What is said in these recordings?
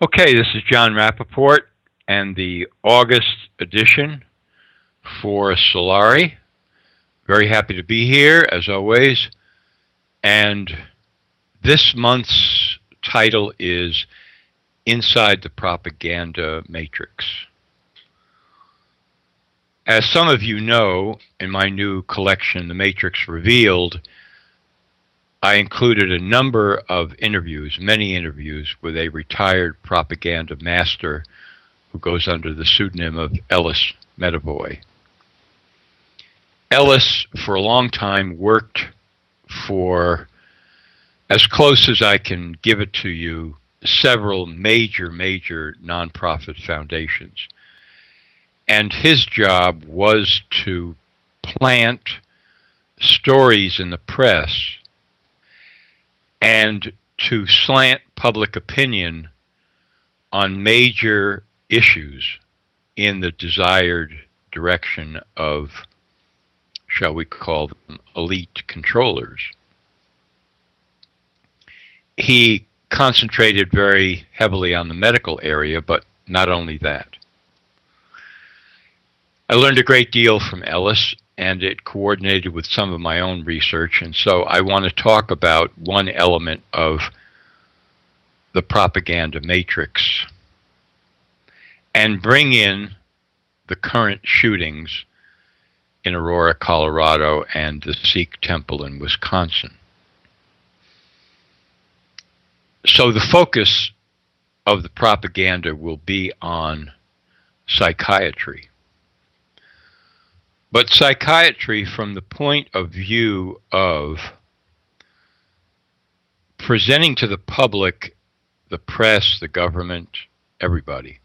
Okay, this is John Rappaport and the August edition for Solari. Very happy to be here, as always. And this month's title is Inside the Propaganda Matrix. As some of you know, in my new collection, The Matrix Revealed, I included a number of interviews, many interviews, with a retired propaganda master who goes under the pseudonym of Ellis Medavoy. Ellis, for a long time, worked for, as close as I can give it to you, several major nonprofit foundations. And his job was to plant stories in the press and to slant public opinion on major issues in the desired direction of, shall we call them, elite controllers. He concentrated very heavily on the medical area, but not only that. I learned a great deal from Ellis, and it coordinated with some of my own research, and so I want to talk about one element of the propaganda matrix and bring in the current shootings in Aurora, Colorado, and the Sikh temple in Wisconsin. So the focus of the propaganda will be on psychiatry. But psychiatry from the point of view of presenting to the public, the press, the government, everybody,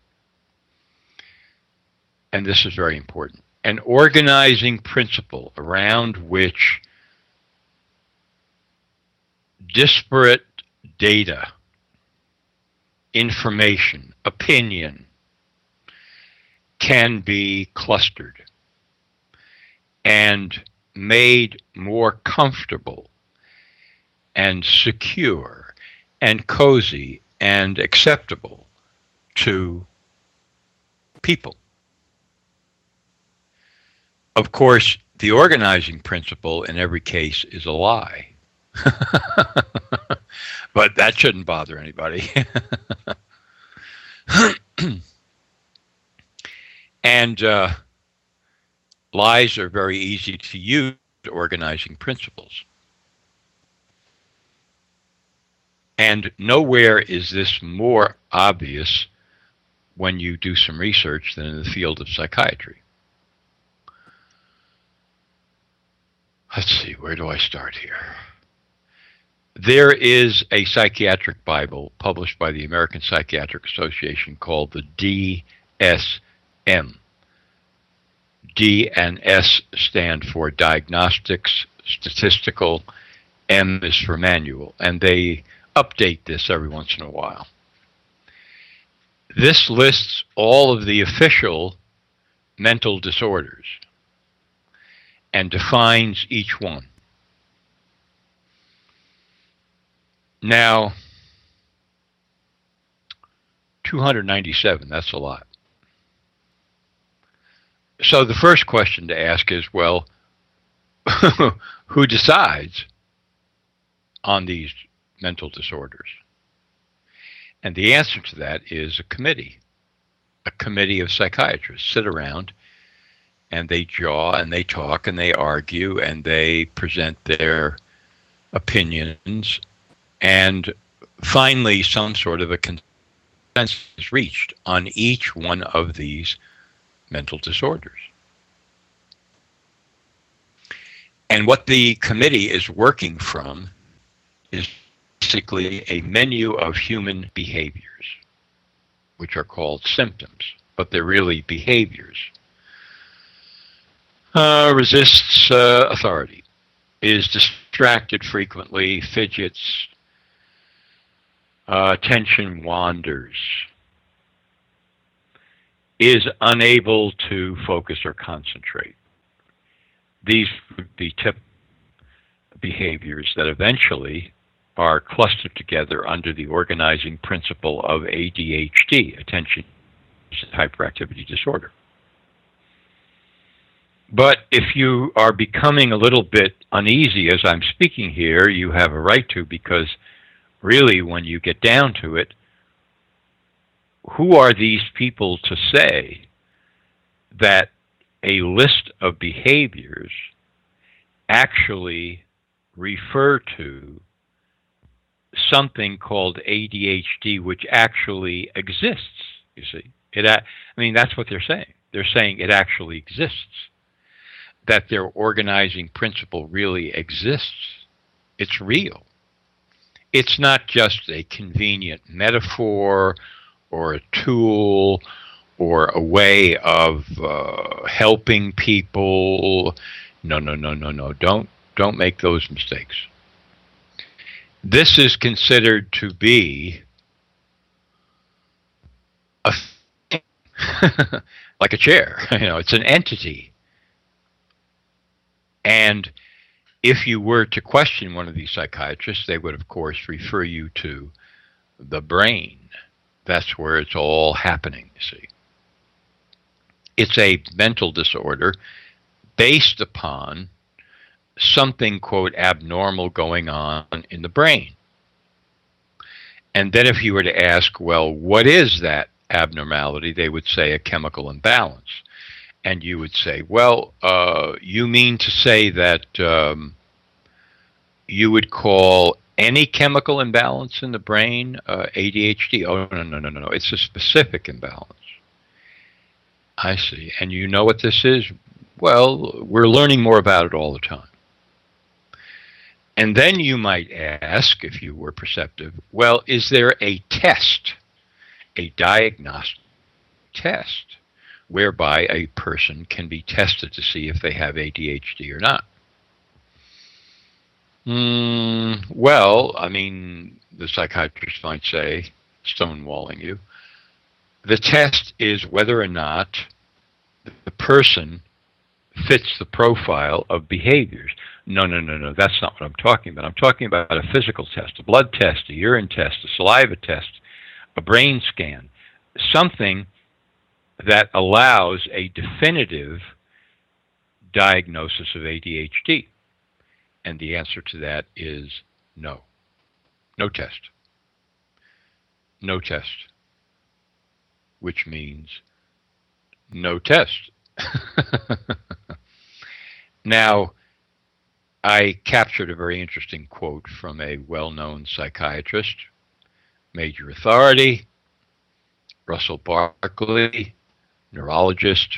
and this is very important, an organizing principle around which disparate data, information, opinion can be clustered and made more comfortable and secure and cozy and acceptable to people. Of course, the organizing principle in every case is a lie. But that shouldn't bother anybody. And lies are very easy to use as organizing principles. And nowhere is this more obvious when you do some research than in the field of psychiatry. Let's see, where do I start here? There is a psychiatric Bible published by the American Psychiatric Association called the DSM. D and S stand for Diagnostics, Statistical, M is for Manual, and they update this every once in a while. This lists all of the official mental disorders and defines each one. Now, 297, that's a lot. So the first question to ask is, well, who decides on these mental disorders? And the answer to that is a committee of psychiatrists sit around and they jaw and they talk and they argue and they present their opinions, and finally some sort of a consensus is reached on each one of these mental disorders. And what the committee is working from is basically a menu of human behaviors, which are called symptoms, but they're really behaviors. Resists authority, is distracted frequently, fidgets, attention wanders, is unable to focus or concentrate. These would be typical behaviors that eventually are clustered together under the organizing principle of ADHD, attention hyperactivity disorder. But if you are becoming a little bit uneasy as I'm speaking here, you have a right to, because really when you get down to it, who are these people to say that a list of behaviors actually refer to something called ADHD, which actually exists, you see? That's what they're saying. They're saying it actually exists, that their organizing principle really exists. It's real. It's not just a convenient metaphor or a tool or a way of helping people. No. Don't make those mistakes. This is considered to be a thing, like a chair. It's an entity. And if you were to question one of these psychiatrists, they would, of course, refer you to the brain. That's where it's all happening, you see. It's a mental disorder based upon something, quote, abnormal going on in the brain. And then if you were to ask, well, what is that abnormality? They would say a chemical imbalance. And you would say, well, you mean to say that you would call any chemical imbalance in the brain ADHD? Oh, no. It's a specific imbalance. I see. And you know what this is? Well, we're learning more about it all the time. And then you might ask, if you were perceptive, well, is there a test, a diagnostic test, whereby a person can be tested to see if they have ADHD or not? Well, the psychiatrist might say, stonewalling you, the test is whether or not the person fits the profile of behaviors. No, that's not what I'm talking about. I'm talking about a physical test, a blood test, a urine test, a saliva test, a brain scan, something that allows a definitive diagnosis of ADHD. And the answer to that is no. No test. No test. Which means no test. Now, I captured a very interesting quote from a well-known psychiatrist, major authority, Russell Barkley, neurologist,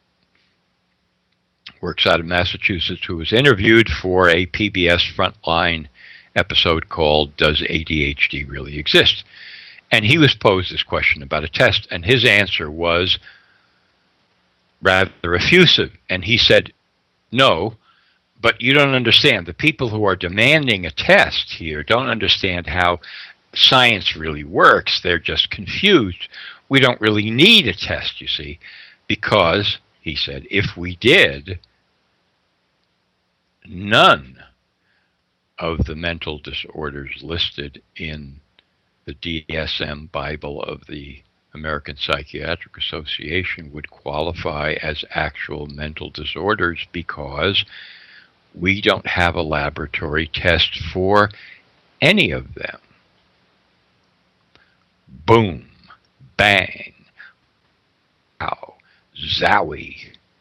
works out of Massachusetts, who was interviewed for a PBS Frontline episode called Does ADHD Really Exist? And he was posed this question about a test, and his answer was rather effusive. And he said, no, but you don't understand. The people who are demanding a test here don't understand how science really works. They're just confused. We don't really need a test, you see, because, he said, if we did, none of the mental disorders listed in the DSM Bible of the American Psychiatric Association would qualify as actual mental disorders, because we don't have a laboratory test for any of them. Boom, bang, pow, zowie.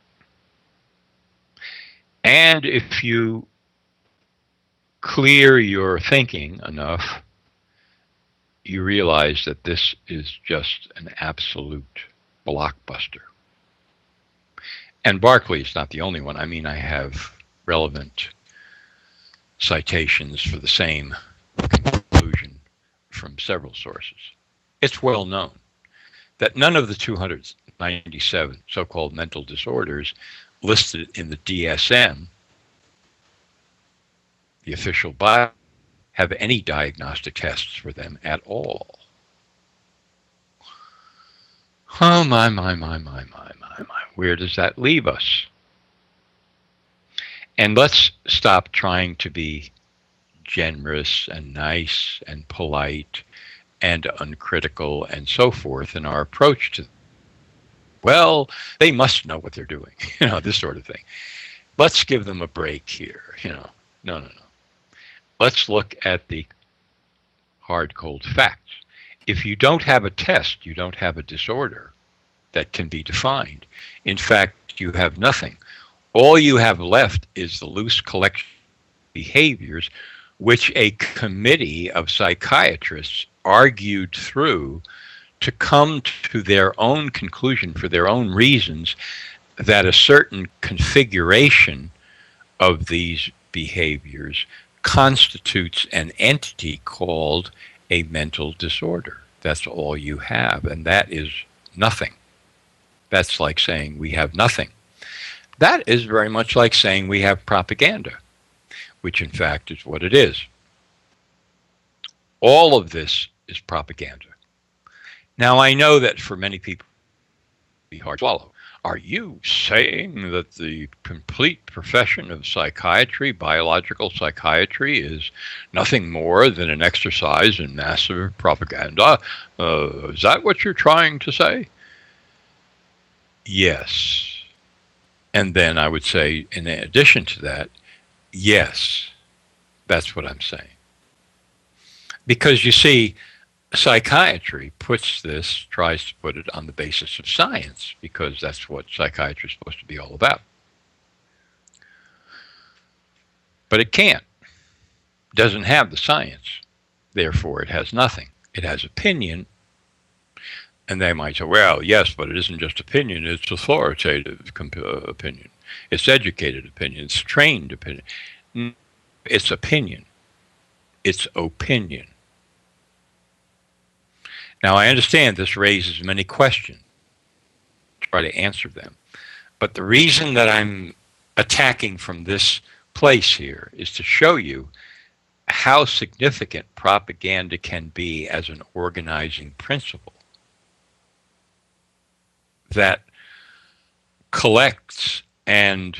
And if you clear your thinking enough, you realize that this is just an absolute blockbuster. And Barkley is not the only one. I have relevant citations for the same conclusion from several sources. It's well known that none of the 297 so-called mental disorders listed in the DSM, the official Bible, have any diagnostic tests for them at all. Oh, my. Where does that leave us? And let's stop trying to be generous and nice and polite and uncritical and so forth in our approach to, well, they must know what they're doing, this sort of thing. Let's give them a break here, No. Let's look at the hard, cold facts. If you don't have a test, you don't have a disorder that can be defined. In fact, you have nothing. All you have left is the loose collection of behaviors which a committee of psychiatrists argued through to come to their own conclusion for their own reasons that a certain configuration of these behaviors constitutes an entity called a mental disorder. That's all you have, and that is nothing. That's like saying we have nothing. That is very much like saying we have propaganda, which in fact is what it is. All of this is propaganda. Now, I know that for many people, it will be hard to swallow. Are you saying that the complete profession of psychiatry, biological psychiatry, is nothing more than an exercise in massive propaganda? Is that what you're trying to say? Yes. And then I would say, in addition to that, yes, that's what I'm saying. Because you see, psychiatry tries to put it on the basis of science, because that's what psychiatry is supposed to be all about. But it can't. It doesn't have the science. Therefore, it has nothing. It has opinion. And they might say, well, yes, but it isn't just opinion. It's authoritative opinion. It's educated opinion. It's trained opinion. It's opinion. It's opinion. Now, I understand this raises many questions. Try to answer them. But the reason that I'm attacking from this place here is to show you how significant propaganda can be as an organizing principle that collects and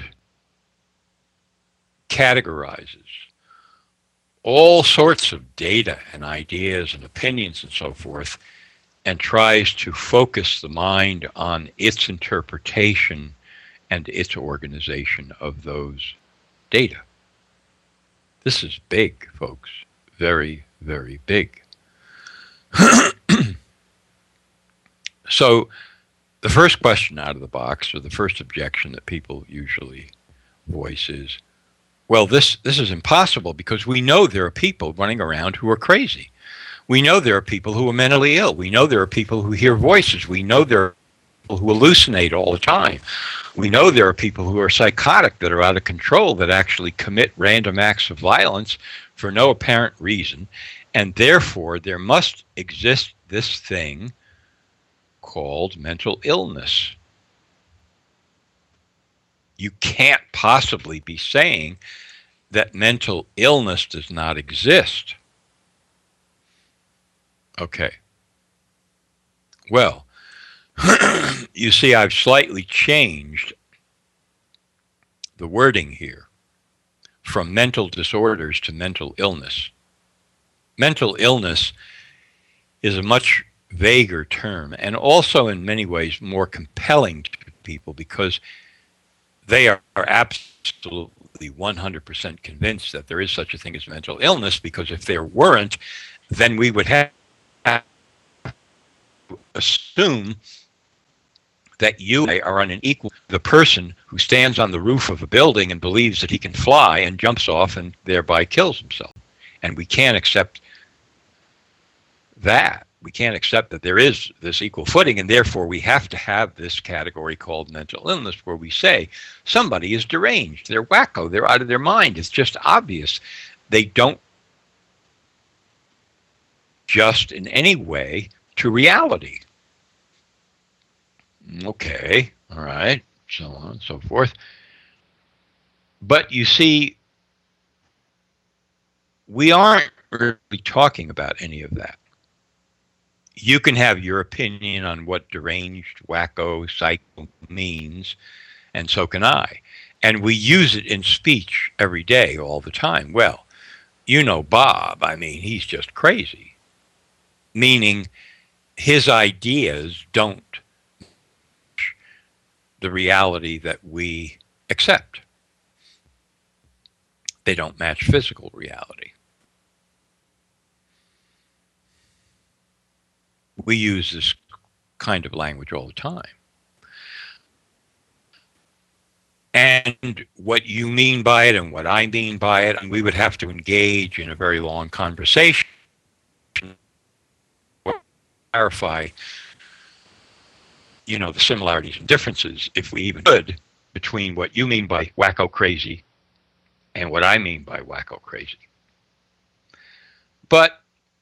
categorizes all sorts of data and ideas and opinions and so forth, and tries to focus the mind on its interpretation and its organization of those data. This is big, folks. Very, very big. So the first question out of the box, or the first objection that people usually voice is, well, this is impossible because we know there are people running around who are crazy. We know there are people who are mentally ill. We know there are people who hear voices. We know there are people who hallucinate all the time. We know there are people who are psychotic, that are out of control, that actually commit random acts of violence for no apparent reason. And therefore, there must exist this thing called mental illness. You can't possibly be saying that mental illness does not exist. Okay. Well, you see, I've slightly changed the wording here from mental disorders to mental illness. Mental illness is a much vaguer term, and also in many ways more compelling to people because they are absolutely 100% convinced that there is such a thing as mental illness, because if there weren't, then we would have to assume that you and I are on an equal. The person who stands on the roof of a building and believes that he can fly and jumps off and thereby kills himself. And we can't accept that. We can't accept that there is this equal footing, and therefore we have to have this category called mental illness, where we say somebody is deranged, they're wacko, they're out of their mind. It's just obvious. They don't adjust in any way to reality. Okay, all right, so on and so forth. But you see, we aren't really talking about any of that. You can have your opinion on what deranged, wacko, psycho means, and so can I. And we use it in speech every day, all the time. Well, you know Bob, I mean, he's just crazy. Meaning his ideas don't the reality that we accept. They don't match physical reality. We use this kind of language all the time. And what you mean by it and what I mean by it, and we would have to engage in a very long conversation, clarify, the similarities and differences, if we even could, between what you mean by wacko crazy and what I mean by wacko crazy. But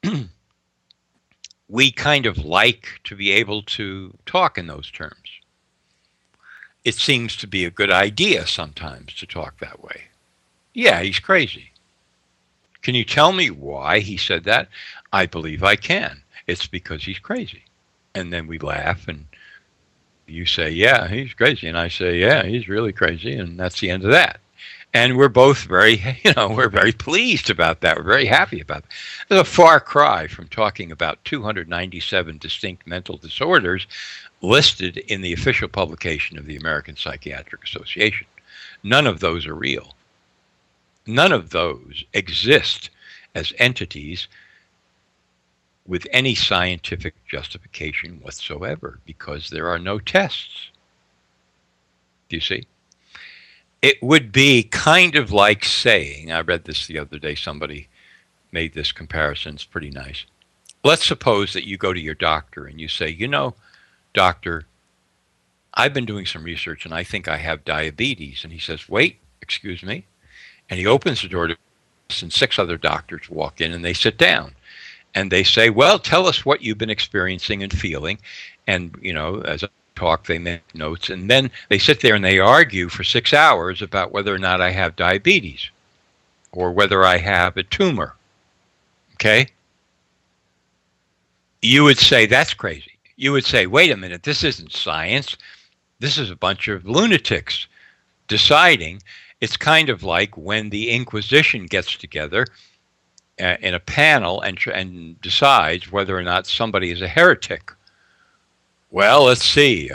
we kind of like to be able to talk in those terms. It seems to be a good idea sometimes to talk that way. Yeah, he's crazy. Can you tell me why he said that? I believe I can. It's because he's crazy. And then we laugh and you say, yeah, he's crazy. And I say, yeah, he's really crazy. And that's the end of that. And we're both very, we're very pleased about that. We're very happy about that. There's a far cry from talking about 297 distinct mental disorders listed in the official publication of the American Psychiatric Association. None of those are real. None of those exist as entities with any scientific justification whatsoever because there are no tests. Do you see? It would be kind of like saying, I read this the other day, somebody made this comparison, it's pretty nice. Let's suppose that you go to your doctor and you say, doctor, I've been doing some research and I think I have diabetes. And he says, wait, excuse me. And he opens the door to us and 6 other doctors walk in and they sit down. And they say, well, tell us what you've been experiencing and feeling. And, as I talk, they make notes. And then they sit there and they argue for 6 hours about whether or not I have diabetes or whether I have a tumor. Okay? You would say, that's crazy. You would say, wait a minute, this isn't science. This is a bunch of lunatics deciding. It's kind of like when the Inquisition gets together in a panel and decides whether or not somebody is a heretic. Well, let's see,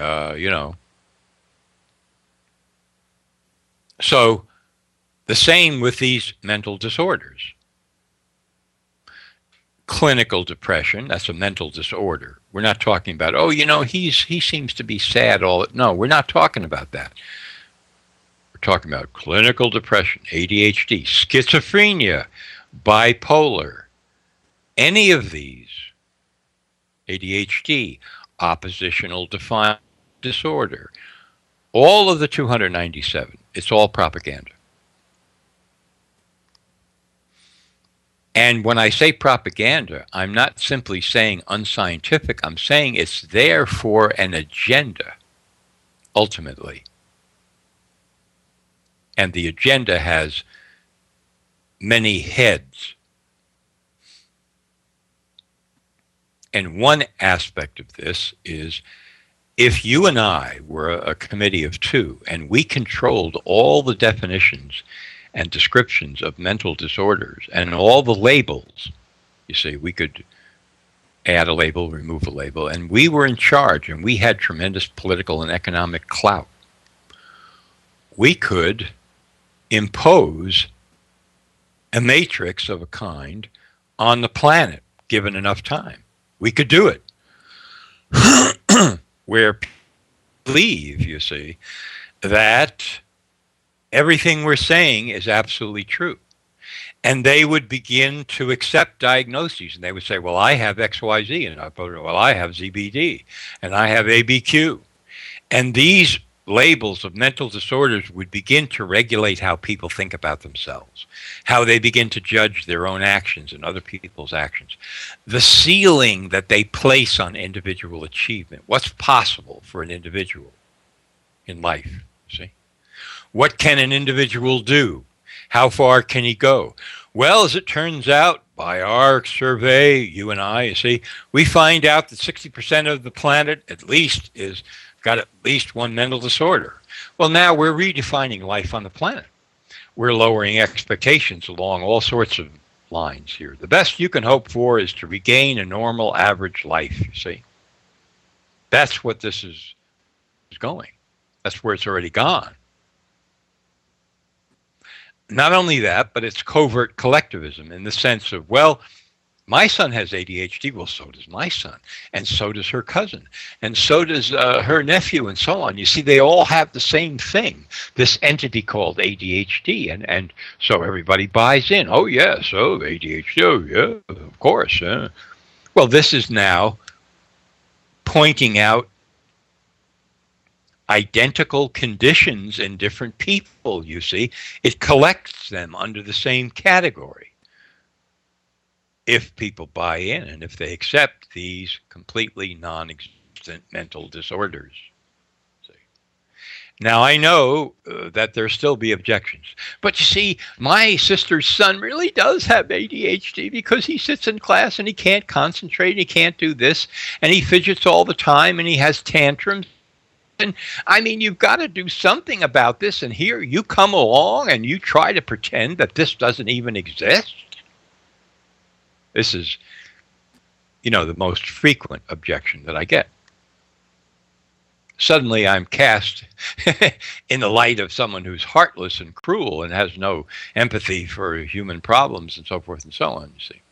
So the same with these mental disorders. Clinical depression, that's a mental disorder. We're not talking about, he seems to be sad all. No, we're not talking about that. We're talking about clinical depression, ADHD, schizophrenia, bipolar, any of these, ADHD, oppositional defiant disorder, all of the 297, it's all propaganda. And when I say propaganda, I'm not simply saying unscientific, I'm saying it's there for an agenda, ultimately. And the agenda has many heads. And one aspect of this is if you and I were a committee of 2 and we controlled all the definitions and descriptions of mental disorders and all the labels, you see, we could add a label, remove a label, and we were in charge and we had tremendous political and economic clout. We could impose a matrix of a kind on the planet, given enough time. We could do it. Where people believe, you see, that everything we're saying is absolutely true. And they would begin to accept diagnoses. And they would say, well, I have XYZ. And I put, well, I have ZBD. And I have ABQ. And these labels of mental disorders would begin to regulate how people think about themselves, how they begin to judge their own actions and other people's actions, the ceiling that they place on individual achievement, what's possible for an individual in life, see? What can an individual do? How far can he go? Well, as it turns out, by our survey, you and I, you see, we find out that 60% of the planet at least is got at least one mental disorder. Well, now we're redefining life on the planet. We're lowering expectations along all sorts of lines here. The best you can hope for is to regain a normal average life, you see. That's what this is going. That's where it's already gone. Not only that, but it's covert collectivism in the sense of, well, my son has ADHD. Well, so does my son. And so does her cousin. And so does her nephew and so on. You see, they all have the same thing, this entity called ADHD. And so everybody buys in. Oh, yes. Oh, ADHD. Oh, yeah, of course. Well, this is now pointing out identical conditions in different people, you see. It collects them under the same category. If people buy in and if they accept these completely non-existent mental disorders. See? Now, I know that there'll still be objections. But you see, my sister's son really does have ADHD because he sits in class and he can't concentrate, and he can't do this, and he fidgets all the time, and he has tantrums. And I mean, you've got to do something about this, and here you come along and you try to pretend that this doesn't even exist. This is, the most frequent objection that I get. Suddenly I'm cast in the light of someone who's heartless and cruel and has no empathy for human problems and so forth and so on, you see.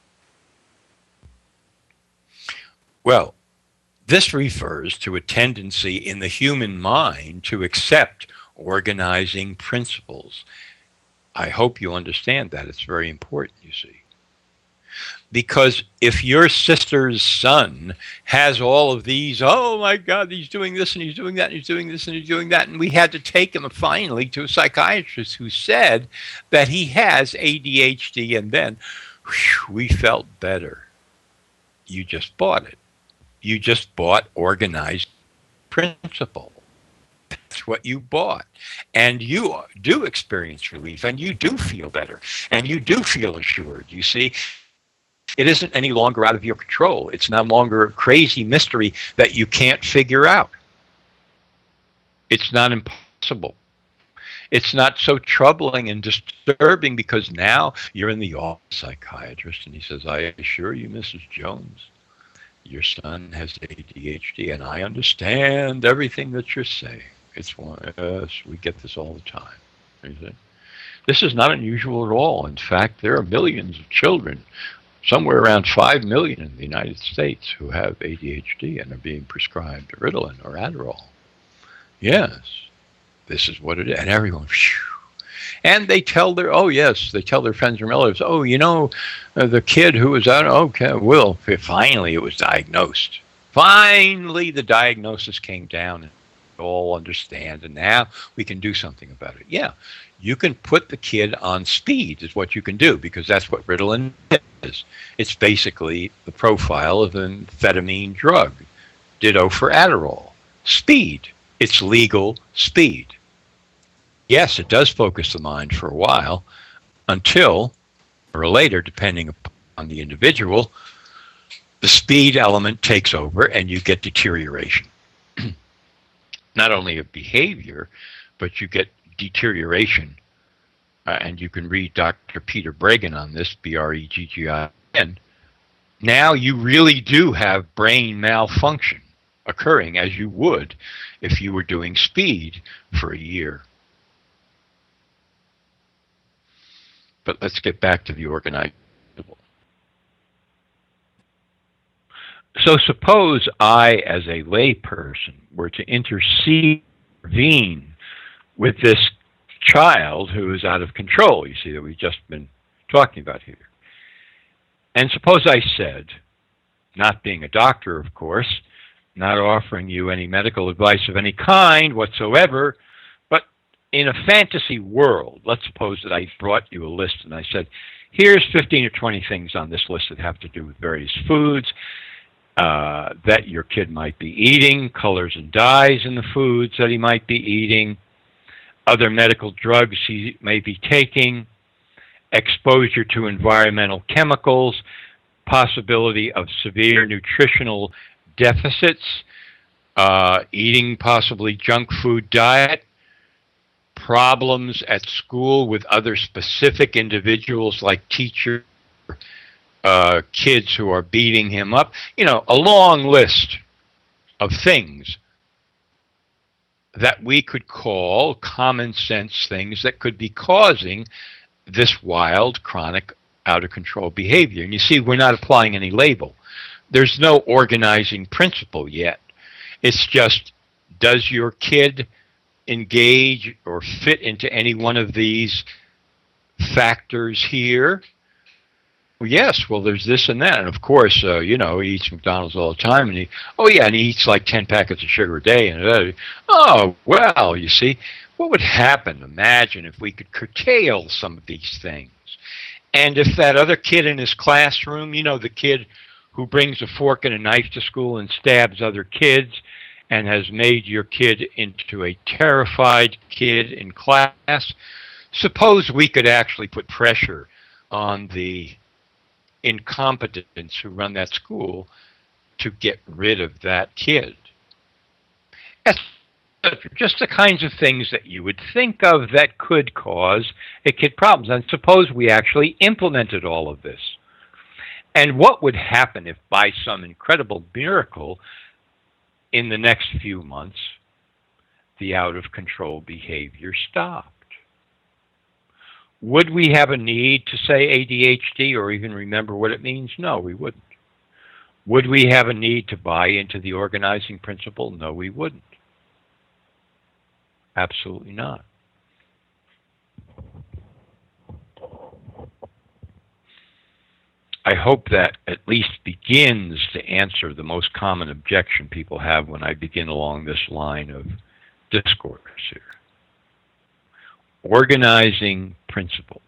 Well, this refers to a tendency in the human mind to accept organizing principles. I hope you understand that. It's very important, you see. Because if your sister's son has all of these, oh my God, he's doing this and he's doing that and he's doing this and he's doing that, and we had to take him finally to a psychiatrist who said that he has ADHD, and then we felt better. You just bought it. You just bought organized principle. That's what you bought. And you do experience relief, and you do feel better, and you do feel assured, you see. It isn't any longer out of your control. It's no longer a crazy mystery that you can't figure out. It's not impossible. It's not so troubling and disturbing because now you're in the office psychiatrist and he says, I assure you, Mrs. Jones, your son has ADHD and I understand everything that you're saying. It's one, yes, we get this all the time. You see? This is not unusual at all. In fact, there are millions of children, somewhere around 5 million in the United States, who have ADHD and are being prescribed Ritalin or Adderall. Yes, this is what it is. And everyone, phew. And they tell their, they tell their friends and relatives, the kid who was out, finally it was diagnosed. Finally, the diagnosis came down and we all understand, and now we can do something about it. Yeah, you can put the kid on speed is what you can do, because that's what Ritalin is. It's basically the profile of an amphetamine drug. Ditto for Adderall. Speed. It's legal speed. Yes, it does focus the mind for a while until, or later, depending upon the individual, the speed element takes over and you get deterioration. Not only of behavior, but you get deterioration. And you can read Dr. Peter Breggin on this, Breggin. Now you really do have brain malfunction occurring as you would if you were doing speed for a year. But let's get back to the organizable. So suppose I, as a layperson, were to intervene with this child who is out of control, you see, that we've just been talking about here. And suppose I said, not being a doctor, of course, not offering you any medical advice of any kind whatsoever, but in a fantasy world, let's suppose that I brought you a list and I said, here's 15 or 20 things on this list that have to do with various foods that your kid might be eating, colors and dyes in the foods that he might be eating, other medical drugs he may be taking, exposure to environmental chemicals, possibility of severe nutritional deficits, eating possibly junk food diet, problems at school with other specific individuals like teachers kids who are beating him up. You know, a long list of things that we could call common sense things that could be causing this wild, chronic, out of control behavior. And you see, we're not applying any label. There's no organizing principle yet. It's just, does your kid engage or fit into any one of these factors here? Well, yes. Well, there's this and that. And of course, you know, he eats McDonald's all the time. And he eats like 10 packets of sugar a day. And oh, well, you see, what would happen? Imagine if we could curtail some of these things. And if that other kid in his classroom, you know, the kid who brings a fork and a knife to school and stabs other kids and has made your kid into a terrified kid in class, suppose we could actually put pressure on the incompetents who run that school to get rid of that kid. That's just the kinds of things that you would think of that could cause a kid problems. And suppose we actually implemented all of this. And what would happen if by some incredible miracle in the next few months the out-of-control behavior stopped? Would we have a need to say ADHD or even remember what it means? No, we wouldn't. Would we have a need to buy into the organizing principle? No, we wouldn't. Absolutely not. I hope that at least begins to answer the most common objection people have when I begin along this line of discourse here. Organizing principle.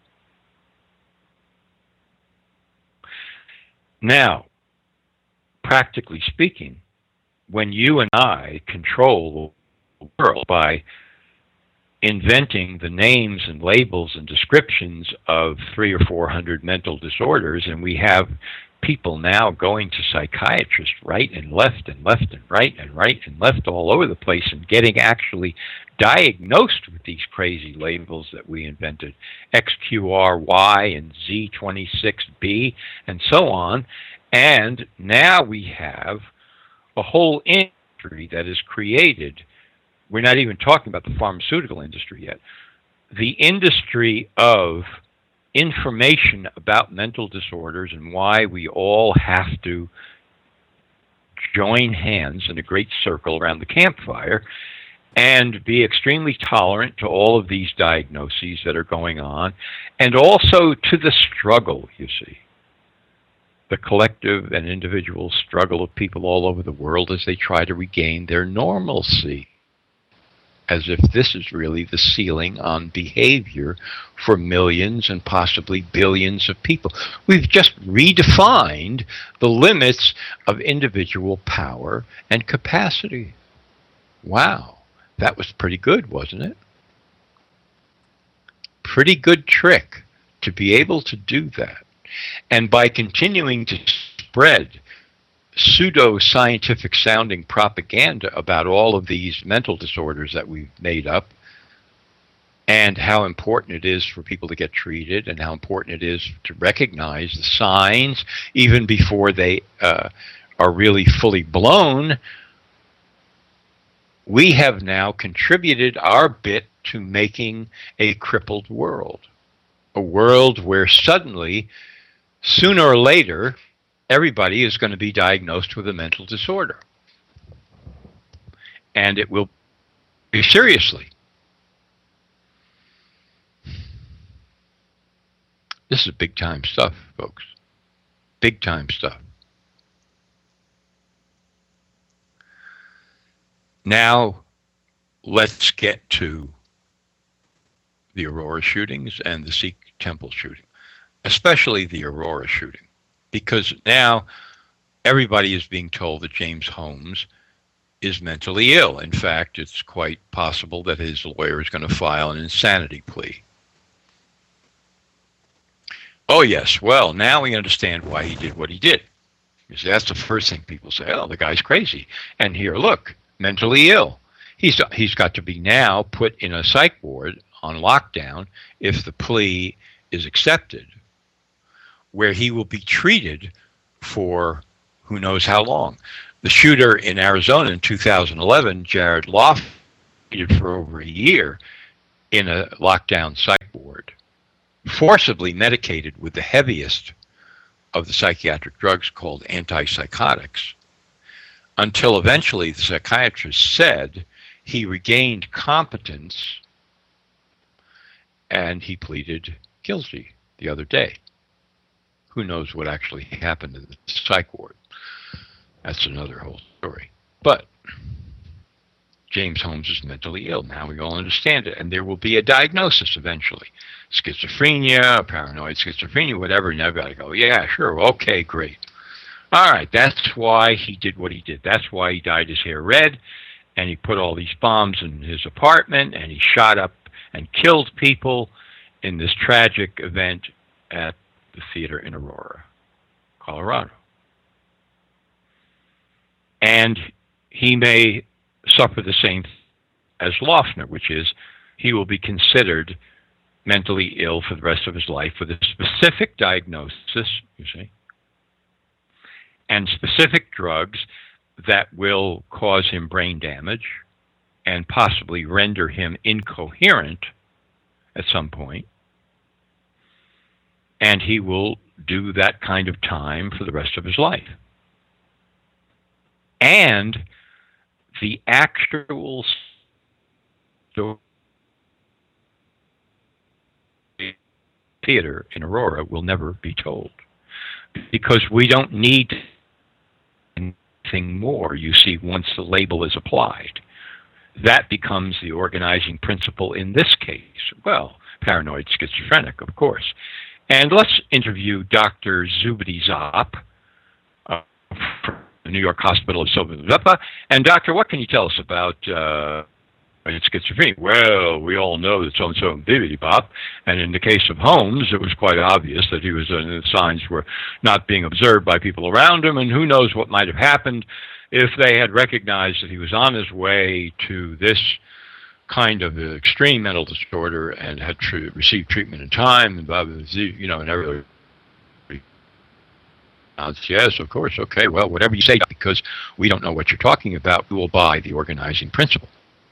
Now, practically speaking, when you and I control the world by inventing the names and labels and descriptions of 300 or 400 mental disorders, and we have people now going to psychiatrists right and left and left and right and right and left all over the place and getting actually diagnosed with these crazy labels that we invented, XQRY and Z26B and so on. And now we have a whole industry that is created. We're not even talking about the pharmaceutical industry yet. The industry of information about mental disorders and why we all have to join hands in a great circle around the campfire and be extremely tolerant to all of these diagnoses that are going on, and also to the struggle, you see. The collective and individual struggle of people all over the world as they try to regain their normalcy. As if this is really the ceiling on behavior for millions and possibly billions of people. We've just redefined the limits of individual power and capacity. Wow, that was pretty good, wasn't it? Pretty good trick to be able to do that. And by continuing to spread pseudo-scientific sounding propaganda about all of these mental disorders that we've made up and how important it is for people to get treated and how important it is to recognize the signs even before they are really fully blown, we have now contributed our bit to making a crippled world. A world where suddenly, sooner or later, everybody is going to be diagnosed with a mental disorder. And it will be seriously. This is big time stuff, folks. Big time stuff. Now, let's get to the Aurora shootings and the Sikh temple shooting, especially the Aurora shooting. Because now everybody is being told that James Holmes is mentally ill. In fact, it's quite possible that his lawyer is going to file an insanity plea. Oh, yes, well, now we understand why he did what he did. You see, that's the first thing people say, oh, the guy's crazy. And here, look, mentally ill. He's got to be now put in a psych ward on lockdown if the plea is accepted. where he will be treated for who knows how long. The shooter in Arizona in 2011, Jared Loff, treated for over a year in a lockdown psych ward, forcibly medicated with the heaviest of the psychiatric drugs called antipsychotics, until eventually the psychiatrist said he regained competence and he pleaded guilty the other day. Who knows what actually happened in the psych ward? That's another whole story. But James Holmes is mentally ill. Now we all understand it. And there will be a diagnosis eventually. Schizophrenia, paranoid schizophrenia, whatever. And everybody go, yeah, sure, okay, great. All right, that's why he did what he did. That's why he dyed his hair red, and he put all these bombs in his apartment, and he shot up and killed people in this tragic event at the theater in Aurora, Colorado. And he may suffer the same as Loeffner, which is he will be considered mentally ill for the rest of his life with a specific diagnosis, you see, and specific drugs that will cause him brain damage and possibly render him incoherent at some point. And he will do that kind of time for the rest of his life. And the actual theater in Aurora will never be told, because we don't need anything more, you see, once the label is applied. That becomes the organizing principle in this case. Well, paranoid schizophrenic, of course. And let's interview Dr. Zubidi Zopp from the New York Hospital of Silva. And doctor, what can you tell us about schizophrenia? Well, we all know that so-and-so and bibbidi-bop. And in the case of Holmes, it was quite obvious that he was the signs were not being observed by people around him, and who knows what might have happened if they had recognized that he was on his way to this kind of extreme mental disorder and had received treatment in time, and blah, blah, blah, you know, and everything. Yes, of course, okay, well, whatever you say, because we don't know what you're talking about, we will buy the organizing principle.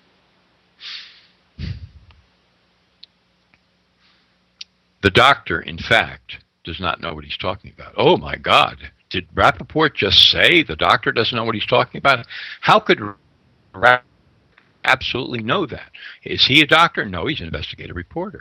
The doctor, in fact, does not know what he's talking about. Oh, my God. Did Rappaport just say the doctor doesn't know what he's talking about? How could Rappaport absolutely know that? Is he a doctor? No, he's an investigative reporter.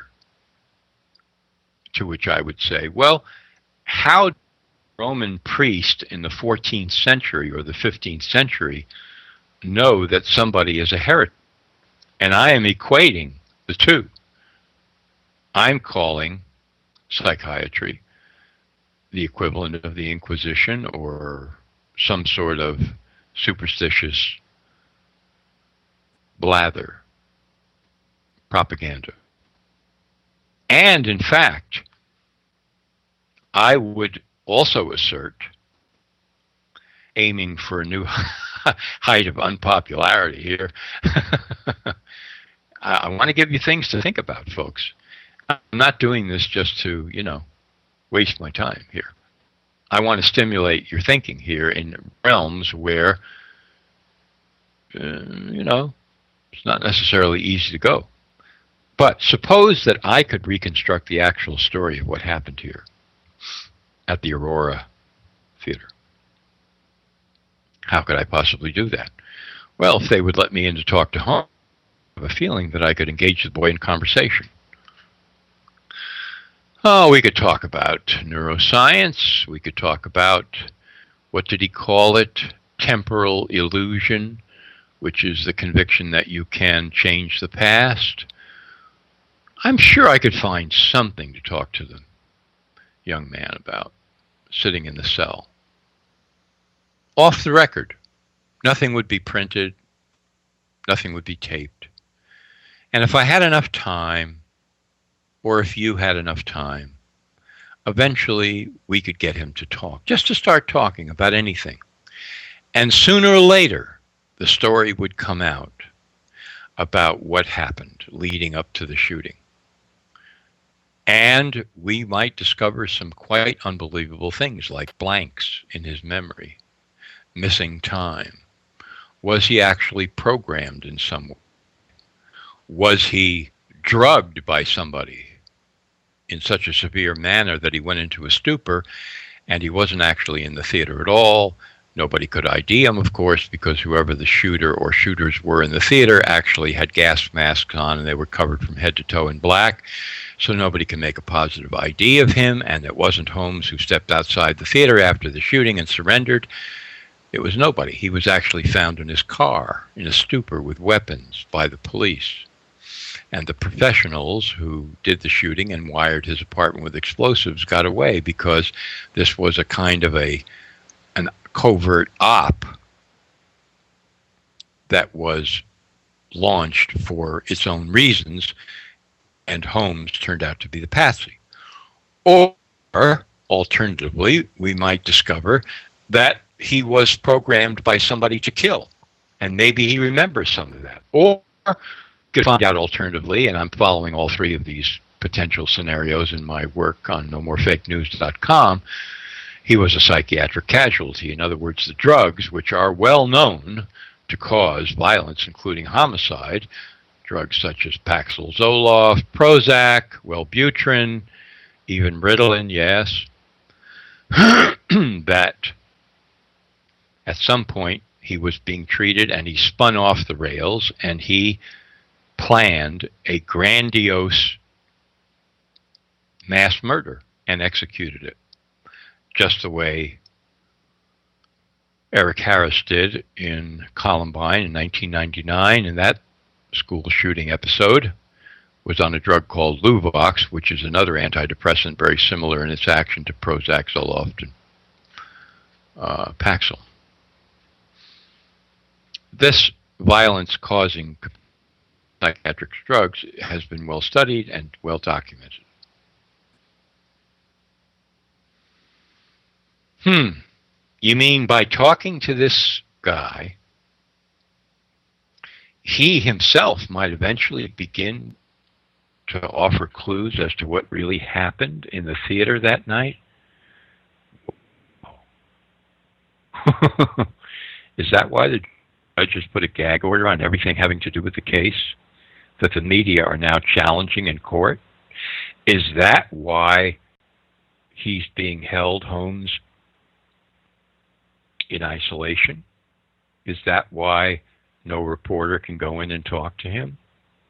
To which I would say, well, how did a Roman priest in the 14th century or the 15th century know that somebody is a heretic? And I am equating the two. I'm calling psychiatry the equivalent of the Inquisition or some sort of superstitious blather, propaganda. And in fact, I would also assert, aiming for a new height of unpopularity here, I want to give you things to think about, folks. I'm not doing this just to, you know, waste my time here. I want to stimulate your thinking here in realms where, you know, it's not necessarily easy to go. But suppose that I could reconstruct the actual story of what happened here at the Aurora Theater. How could I possibly do that? Well, if they would let me in to talk to Holmes, I have a feeling that I could engage the boy in conversation. Oh, we could talk about neuroscience. We could talk about, what did he call it? Temporal illusion, which is the conviction that you can change the past. I'm sure I could find something to talk to the young man about, sitting in the cell. Off the record. Nothing would be printed. Nothing would be taped. And if I had enough time, or if you had enough time, eventually we could get him to talk, just to start talking about anything. And sooner or later, the story would come out about what happened leading up to the shooting. And we might discover some quite unbelievable things like blanks in his memory, missing time. Was he actually programmed in some way? Was he drugged by somebody in such a severe manner that he went into a stupor and he wasn't actually in the theater at all? Nobody could ID him, of course, because whoever the shooter or shooters were in the theater actually had gas masks on and they were covered from head to toe in black. So nobody can make a positive ID of him, and it wasn't Holmes who stepped outside the theater after the shooting and surrendered. It was nobody. He was actually found in his car in a stupor with weapons by the police. And the professionals who did the shooting and wired his apartment with explosives got away because this was a kind of an covert op that was launched for its own reasons, and Holmes turned out to be the patsy. Or, alternatively, we might discover that he was programmed by somebody to kill, and maybe he remembers some of that. Or, we could find out alternatively, and I'm following all three of these potential scenarios in my work on nomorefakenews.com, he was a psychiatric casualty. In other words, the drugs, which are well known to cause violence, including homicide, drugs such as Paxil, Zoloft, Prozac, Wellbutrin, even Ritalin, yes, that at some point he was being treated and he spun off the rails and he planned a grandiose mass murder and executed it, just the way Eric Harris did in Columbine in 1999, and that school shooting episode was on a drug called Luvox, which is another antidepressant very similar in its action to Prozac, Zoloft, and Paxil. This violence-causing psychiatric drugs has been well studied and well documented. You mean by talking to this guy, he himself might eventually begin to offer clues as to what really happened in the theater that night? Is that why the judges put a gag order on everything having to do with the case that the media are now challenging in court? Is that why he's being held, Holmes, in isolation? Is that why no reporter can go in and talk to him?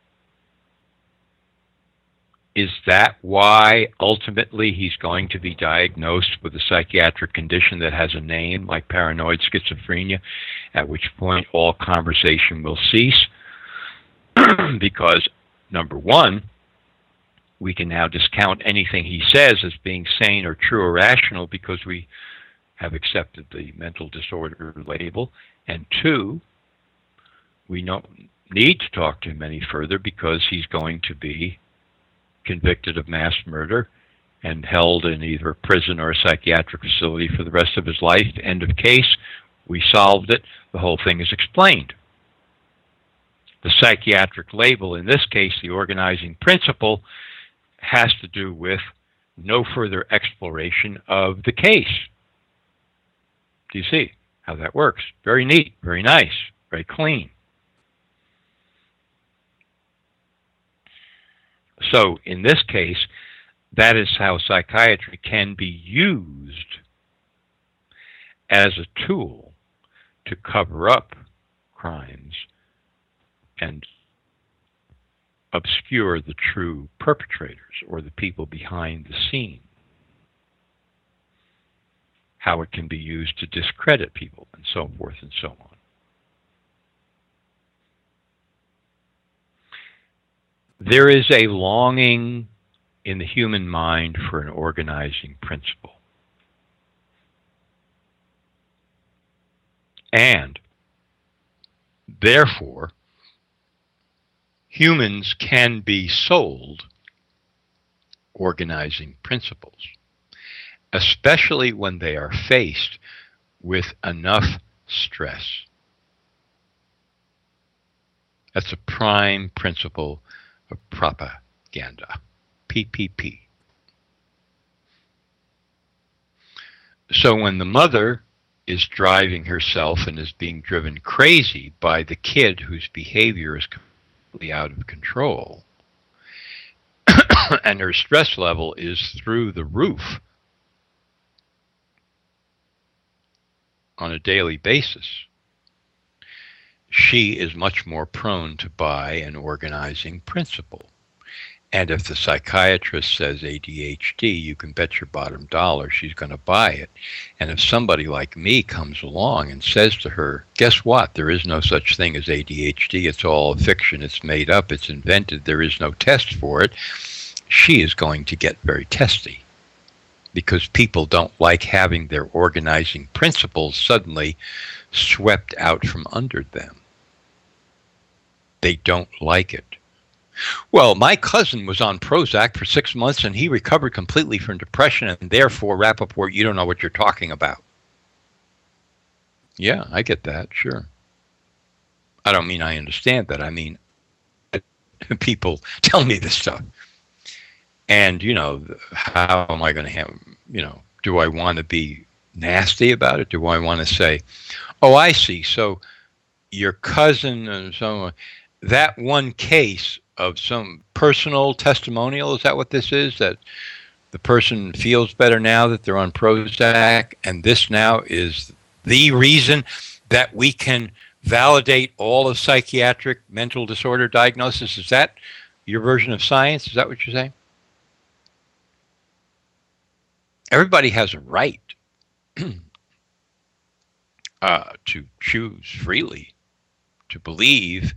Is that why ultimately he's going to be diagnosed with a psychiatric condition that has a name, like paranoid schizophrenia, at which point all conversation will cease? Because, number one, we can now discount anything he says as being sane or true or rational because we have accepted the mental disorder label. And two, we don't need to talk to him any further because he's going to be convicted of mass murder and held in either a prison or a psychiatric facility for the rest of his life. End of case. We solved it. The whole thing is explained. The psychiatric label, in this case, the organizing principle, has to do with no further exploration of the case. Do you see how that works? Very neat, very nice, very clean. So in this case, that is how psychiatry can be used as a tool to cover up crimes and obscure the true perpetrators or the people behind the scene. How it can be used to discredit people and so forth and so on. There is a longing in the human mind for an organizing principle. And therefore, humans can be sold organizing principles, especially when they are faced with enough stress. That's a prime principle of propaganda, PPP, So when the mother is driving herself and is being driven crazy by the kid whose behavior is completely out of control, and her stress level is through the roof on a daily basis, she is much more prone to buy an organizing principle. And if the psychiatrist says ADHD, you can bet your bottom dollar she's going to buy it. And if somebody like me comes along and says to her, guess what? There is no such thing as ADHD. It's all fiction. It's made up. It's invented. There is no test for it. She is going to get very testy, because people don't like having their organizing principles suddenly swept out from under them. They don't like it. Well, my cousin was on Prozac for 6 months and he recovered completely from depression, and therefore, Rappaport, you don't know what you're talking about. Yeah, I get that, sure. I don't mean I understand that. I mean, people tell me this stuff. And, how am I going to have, do I want to be nasty about it? Do I want to say, oh, I see, so your cousin and so on, that one case of some personal testimonial, is that what this is? That the person feels better now that they're on Prozac, and this now is the reason that we can validate all of psychiatric mental disorder diagnosis? Is that your version of science? Is that what you're saying? Everybody has a right to choose freely, to believe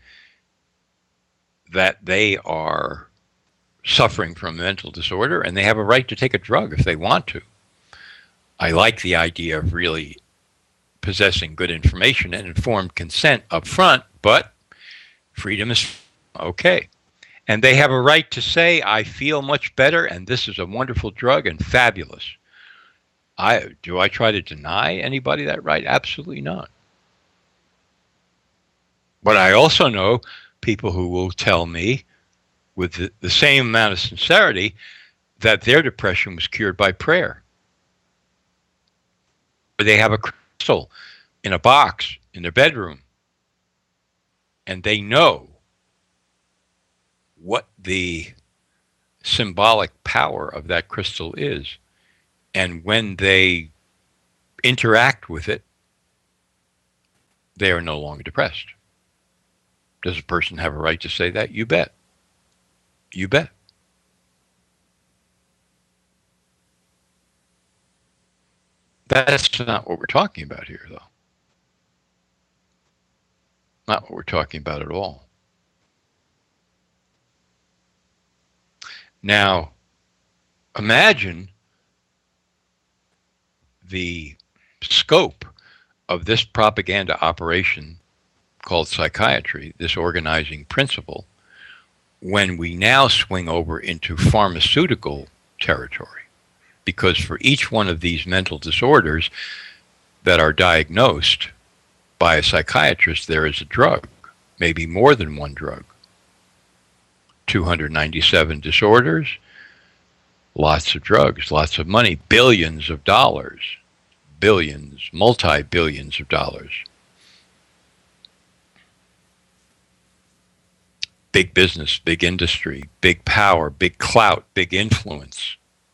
that they are suffering from mental disorder, and they have a right to take a drug if they want to. I like the idea of really possessing good information and informed consent up front, but freedom is okay. And they have a right to say, I feel much better, and this is a wonderful drug and fabulous. Do I try to deny anybody that right? Absolutely not. But I also know people who will tell me with the same amount of sincerity that their depression was cured by prayer. Or they have a crystal in a box in their bedroom, and they know what the symbolic power of that crystal is. And when they interact with it, they are no longer depressed. Does a person have a right to say that? You bet. You bet. That's not what we're talking about here, though. Not what we're talking about at all. Now, imagine the scope of this propaganda operation called psychiatry, this organizing principle, when we now swing over into pharmaceutical territory. Because for each one of these mental disorders that are diagnosed by a psychiatrist, there is a drug, maybe more than one drug. 297 disorders, lots of drugs, lots of money, billions of dollars, billions, multi-billions of dollars. Big business, big industry, big power, big clout, big influence.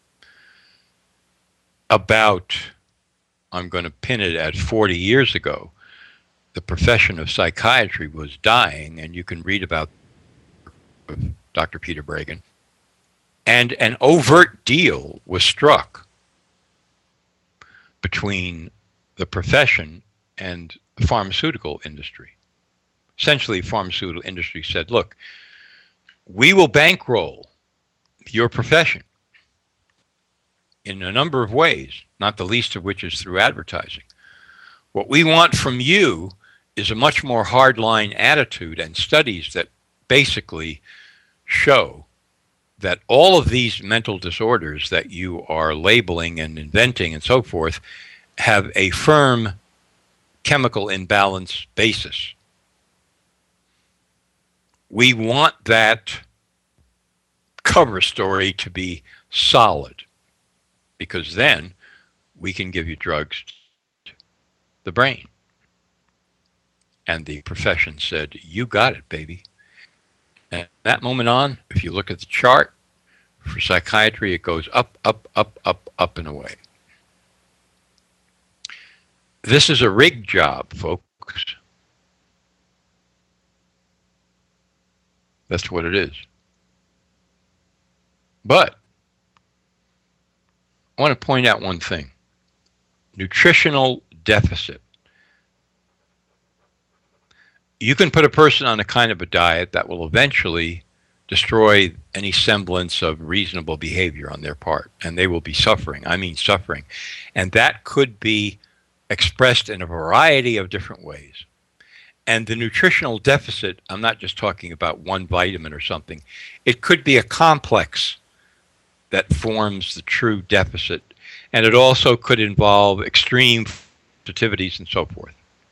About, I'm going to pin it at 40 years ago, the profession of psychiatry was dying, and you can read about Dr. Peter Breggin. And an overt deal was struck between the profession and the pharmaceutical industry. Essentially, the pharmaceutical industry said, look, we will bankroll your profession in a number of ways, not the least of which is through advertising. What we want from you is a much more hardline attitude, and studies that basically show that all of these mental disorders that you are labeling and inventing and so forth have a firm chemical imbalance basis. We want that cover story to be solid, because then we can give you drugs to the brain. And the profession said, you got it, baby. And from that moment on, if you look at the chart, for psychiatry, it goes up, up, up, up, up, and away. This is a rigged job, folks. That's what it is. But I want to point out one thing. Nutritional deficit. You can put a person on a kind of a diet that will eventually destroy any semblance of reasonable behavior on their part, and they will be suffering. I mean suffering. And that could be expressed in a variety of different ways. And the nutritional deficit, I'm not just talking about one vitamin or something. It could be a complex that forms the true deficit. And it also could involve extreme sensitivities and so forth.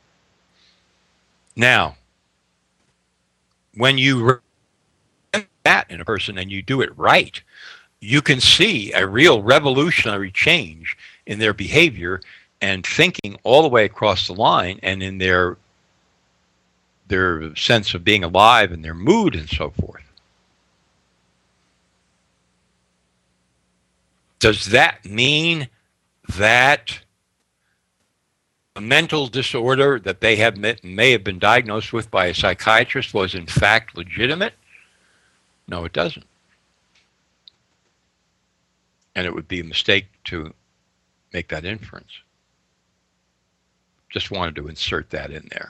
Now, when you that in a person and you do it right, you can see a real revolutionary change in their behavior and thinking all the way across the line, and in their sense of being alive and their mood and so forth. Does that mean that a mental disorder that they may have been diagnosed with by a psychiatrist was in fact legitimate? No, it doesn't. And it would be a mistake to make that inference. Just wanted to insert that in there.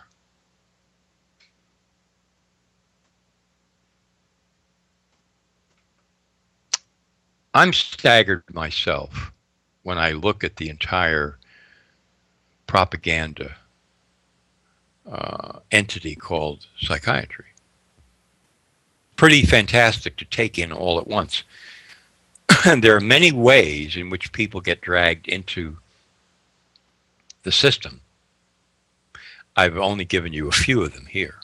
I'm staggered myself when I look at the entire propaganda entity called psychiatry. Pretty fantastic to take in all at once. And there are many ways in which people get dragged into the system. I've only given you a few of them here.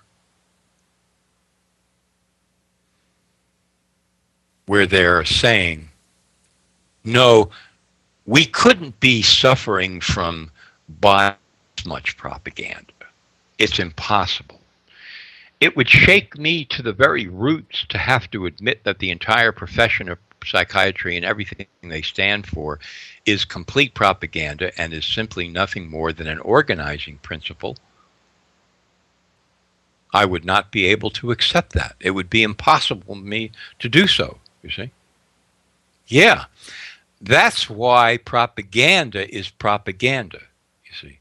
Where they're saying, no, we couldn't be suffering from by much propaganda. It's impossible. It would shake me to the very roots to have to admit that the entire profession of psychiatry and everything they stand for is complete propaganda and is simply nothing more than an organizing principle. I would not be able to accept that. It would be impossible for me to do so, you see? Yeah, that's why propaganda is propaganda, you see.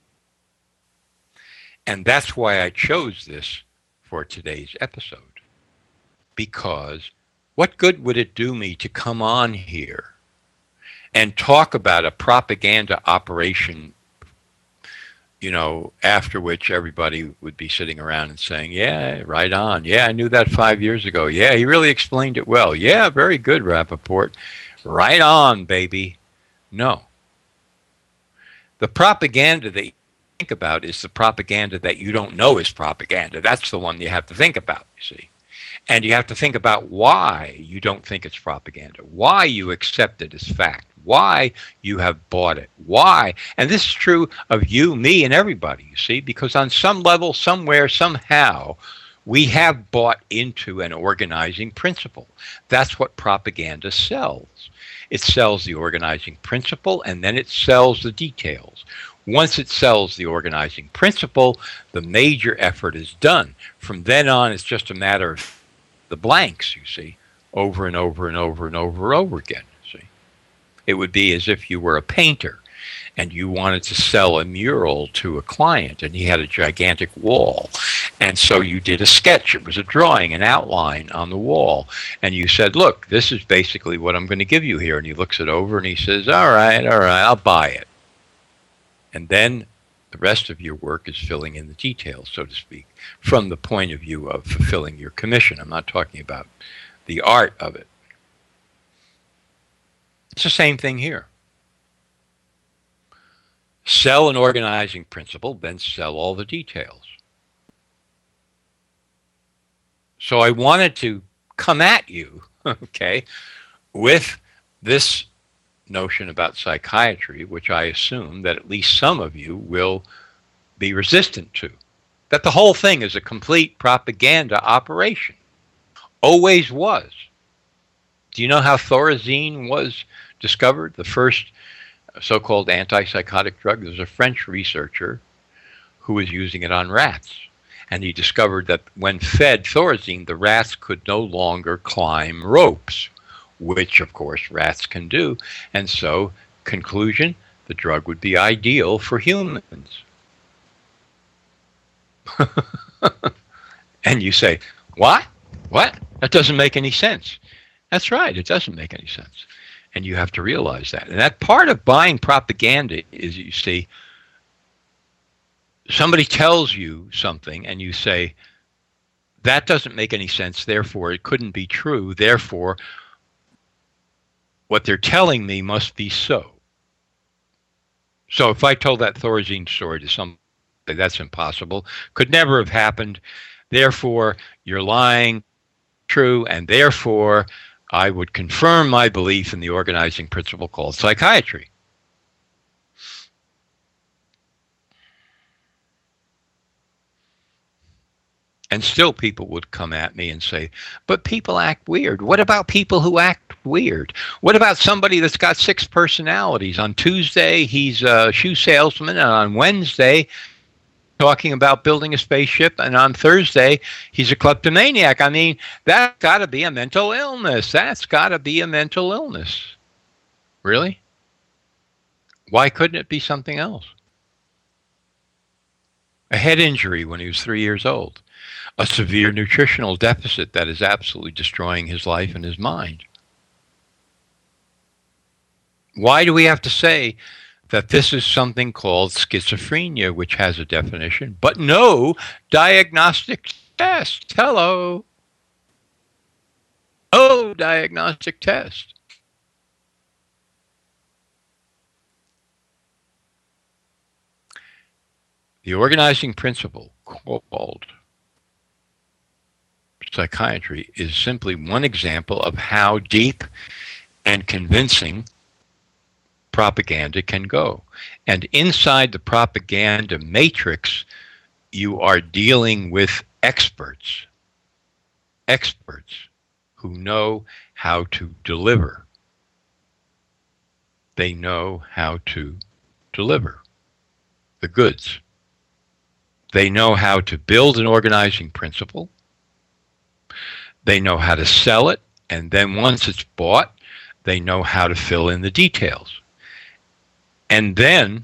And that's why I chose this for today's episode. Because what good would it do me to come on here and talk about a propaganda operation, you know, after which everybody would be sitting around and saying, yeah, right on. Yeah, I knew that 5 years ago. Yeah, he really explained it well. Yeah, very good, Rappaport. Right on, baby. No. The propaganda that you think about is the propaganda that you don't know is propaganda. That's the one you have to think about, you see. And you have to think about why you don't think it's propaganda, why you accept it as fact, why you have bought it, why. And this is true of you, me, and everybody, you see, because on some level, somewhere, somehow, we have bought into an organizing principle. That's what propaganda sells. It sells the organizing principle, and then it sells the details. Once it sells the organizing principle, the major effort is done. From then on, it's just a matter of the blanks, you see, over and over and over and over and over again, see. It would be as if you were a painter and you wanted to sell a mural to a client and he had a gigantic wall. And so you did a sketch. It was a drawing, an outline on the wall. And you said, look, this is basically what I'm going to give you here. And he looks it over and he says, all right, I'll buy it. And then the rest of your work is filling in the details, so to speak, from the point of view of fulfilling your commission. I'm not talking about the art of it. It's the same thing here. Sell an organizing principle, then sell all the details. So I wanted to come at you, okay, with this notion about psychiatry, which I assume that at least some of you will be resistant to. That the whole thing is a complete propaganda operation. Always was. Do you know how Thorazine was discovered? The first so-called antipsychotic drug. There was a French researcher who was using it on rats. And he discovered that when fed Thorazine, the rats could no longer climb ropes, which, of course, rats can do. And so, conclusion, the drug would be ideal for humans. And you say, what? What? That doesn't make any sense. That's right, it doesn't make any sense. And you have to realize that. And that part of buying propaganda is, you see, somebody tells you something and you say, that doesn't make any sense, therefore it couldn't be true, therefore what they're telling me must be so. So if I told that Thorazine story to somebody, that's impossible, could never have happened, therefore you're lying, true, and therefore I would confirm my belief in the organizing principle called psychiatry. And still people would come at me and say, but people act weird. What about people who act weird? What about somebody that's got 6 personalities? On Tuesday, he's a shoe salesman, and on Wednesday, talking about building a spaceship, and on Thursday, he's a kleptomaniac. I mean, that's got to be a mental illness. That's got to be a mental illness. Really? Why couldn't it be something else? A head injury when he was 3 years old. A severe nutritional deficit that is absolutely destroying his life and his mind. Why do we have to say that this is something called schizophrenia, which has a definition, but no diagnostic test? Hello. Oh, diagnostic test. The organizing principle called psychiatry is simply one example of how deep and convincing propaganda can go. And inside the propaganda matrix, you are dealing with experts who know how to deliver. They know how to deliver the goods. They know how to build an organizing principle. They know how to sell it, and then once it's bought, they know how to fill in the details. And then,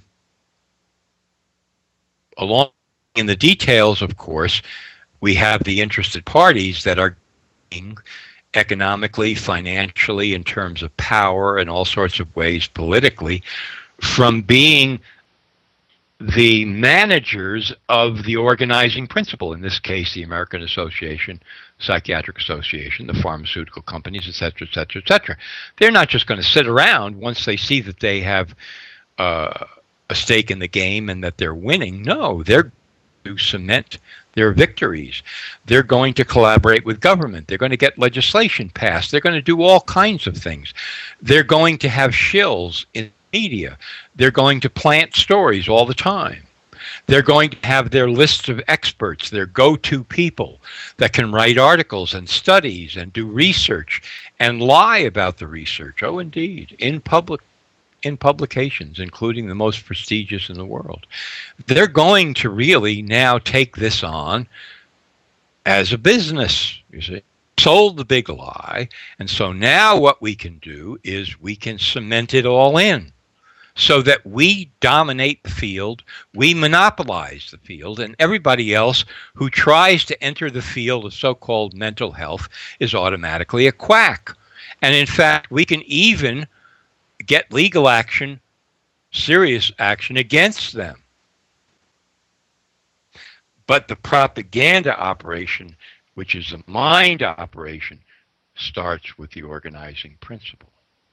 along in the details, of course, we have the interested parties that are getting economically, financially, in terms of power, and all sorts of ways politically, from being the managers of the organizing principle, in this case, the American Association, Psychiatric Association, the pharmaceutical companies, et cetera, et cetera, et cetera. They're not just going to sit around once they see that they have a stake in the game and that they're winning. No, they're going to cement their victories. They're going to collaborate with government. They're going to get legislation passed. They're going to do all kinds of things. They're going to have shills in media. They're going to plant stories all the time. They're going to have their lists of experts, their go-to people that can write articles and studies and do research and lie about the research. Oh, indeed, in publications, including the most prestigious in the world. They're going to really now take this on as a business, you see. Sold the big lie, and so now what we can do is we can cement it all in, so that we dominate the field, we monopolize the field, and everybody else who tries to enter the field of so-called mental health is automatically a quack. And in fact, we can even get legal action, serious action against them. But the propaganda operation, which is a mind operation, starts with the organizing principle.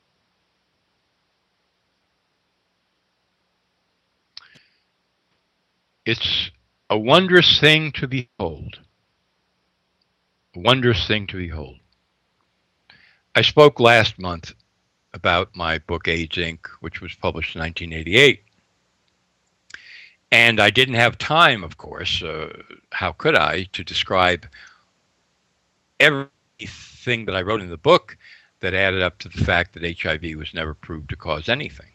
It's a wondrous thing to behold. A wondrous thing to behold. I spoke last month about my book AIDS Inc., which was published in 1988. And I didn't have time, of course, how could I, to describe everything that I wrote in the book that added up to the fact that HIV was never proved to cause anything.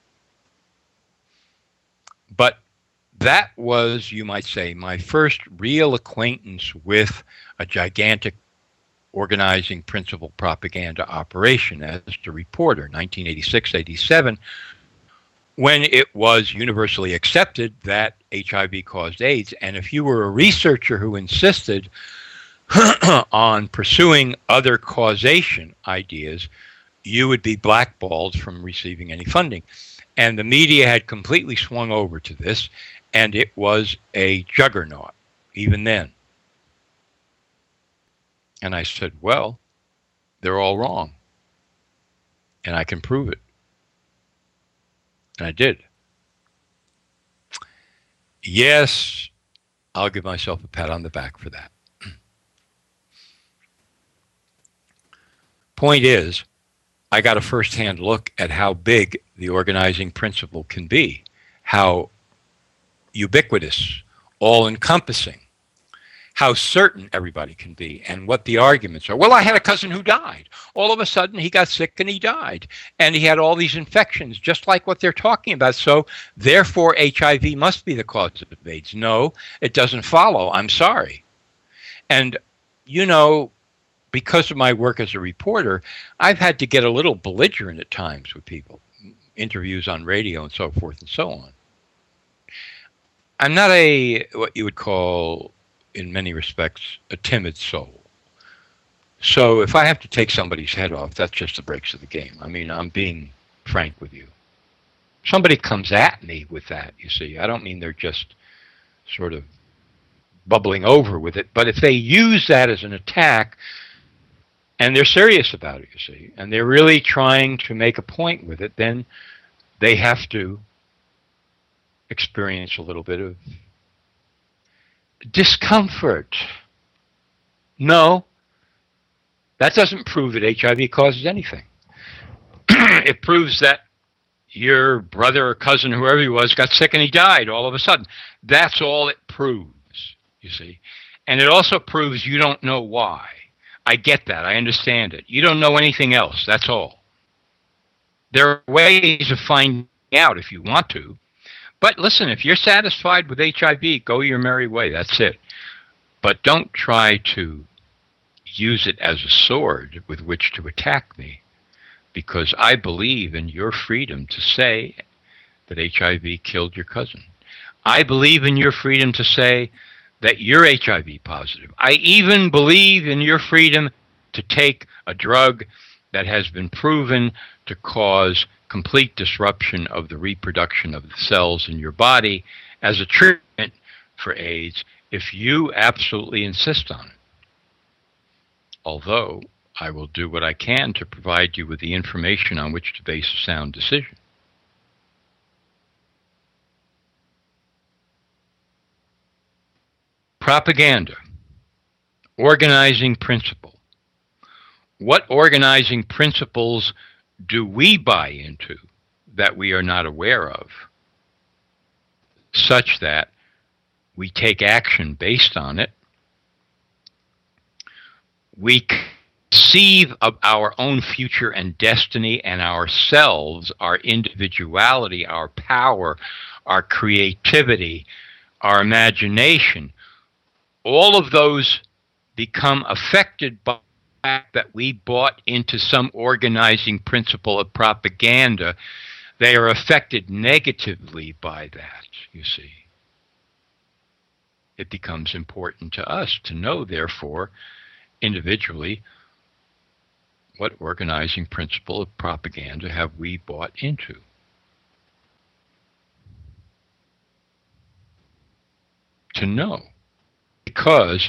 But that was, you might say, my first real acquaintance with a gigantic organizing principle propaganda operation as a reporter, 1986-87, when it was universally accepted that HIV caused AIDS. And if you were a researcher who insisted on pursuing other causation ideas, you would be blackballed from receiving any funding. And the media had completely swung over to this, and it was a juggernaut, even then. And I said, well, they're all wrong, and I can prove it. And I did. Yes, I'll give myself a pat on the back for that. Point is, I got a first-hand look at how big the organizing principle can be, how ubiquitous, all-encompassing, how certain everybody can be, and what the arguments are. Well, I had a cousin who died. All of a sudden, he got sick and he died. And he had all these infections, just like what they're talking about. So, therefore, HIV must be the cause of AIDS. No, it doesn't follow. I'm sorry. And, you know, because of my work as a reporter, I've had to get a little belligerent at times with people, interviews on radio and so forth and so on. I'm not what you would call, in many respects, a timid soul. So if I have to take somebody's head off, that's just the breaks of the game. I mean, I'm being frank with you. Somebody comes at me with that, you see. I don't mean they're just sort of bubbling over with it, but if they use that as an attack, and they're serious about it, you see, and they're really trying to make a point with it, then they have to experience a little bit of discomfort. No, that doesn't prove that HIV causes anything. It proves that your brother or cousin, whoever he was, got sick and he died all of a sudden. That's all it proves, you see. And it also proves you don't know why. I get that. I understand it. You don't know anything else. That's all. There are ways of finding out if you want to. But listen, if you're satisfied with HIV, go your merry way. That's it. But don't try to use it as a sword with which to attack me, because I believe in your freedom to say that HIV killed your cousin. I believe in your freedom to say that you're HIV positive. I even believe in your freedom to take a drug that has been proven to cause complete disruption of the reproduction of the cells in your body as a treatment for AIDS if you absolutely insist on it. Although I will do what I can to provide you with the information on which to base a sound decision. Propaganda. Organizing principle. What organizing principles do we buy into that we are not aware of, such that we take action based on it? We conceive of our own future and destiny and ourselves, our individuality, our power, our creativity, our imagination. All of those become affected by the fact that we bought into some organizing principle of propaganda. They are affected negatively by that, you see. It becomes important to us to know, therefore, individually, what organizing principle of propaganda have we bought into? To know. Because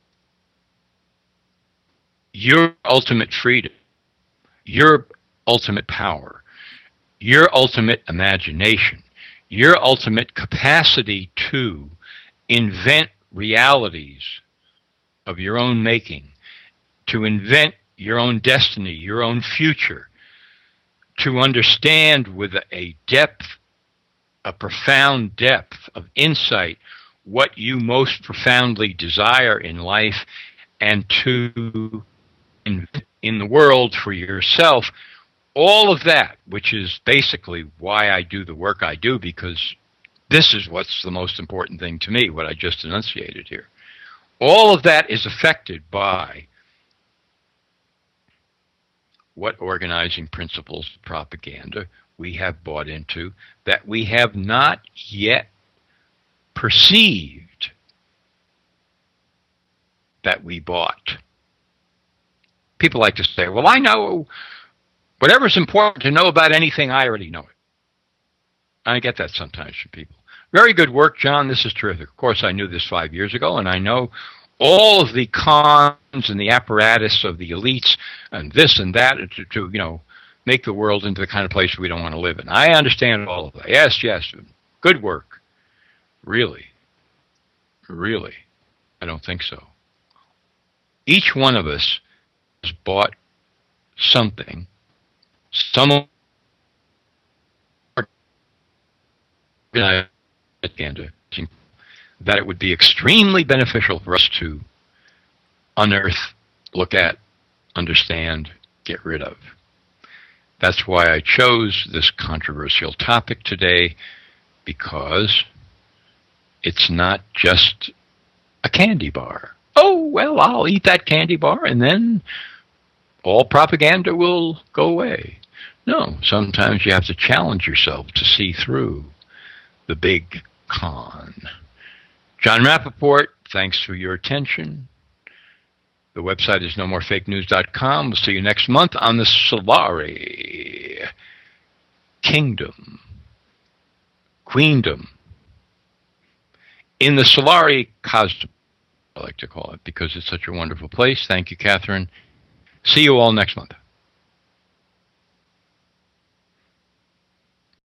your ultimate freedom, your ultimate power, your ultimate imagination, your ultimate capacity to invent realities of your own making, to invent your own destiny, your own future, to understand with a depth, a profound depth of insight, what you most profoundly desire in life, and to in the world for yourself, all of that, which is basically why I do the work I do, because this is what's the most important thing to me, what I just enunciated here. All of that is affected by what organizing principles of propaganda we have bought into that we have not yet perceived that we bought. People like to say, well, I know whatever's important to know about anything, I already know it. I get that sometimes from people. Very good work, John. This is terrific. Of course, I knew this 5 years ago, and I know all of the cons and the apparatus of the elites and this and that to make the world into the kind of place we don't want to live in. I understand all of that. Yes, yes. Good work. Really? Really? I don't think so. Each one of us has bought something, some propaganda, that it would be extremely beneficial for us to unearth, look at, understand, get rid of. That's why I chose this controversial topic today, because it's not just a candy bar. Oh, well, I'll eat that candy bar and then all propaganda will go away. No, sometimes you have to challenge yourself to see through the big con. John Rappaport, thanks for your attention. The website is nomorefakenews.com. We'll see you next month on the Solari Kingdom, Queendom. In the Solari Cosmos, I like to call it, because it's such a wonderful place. Thank you, Catherine. See you all next month.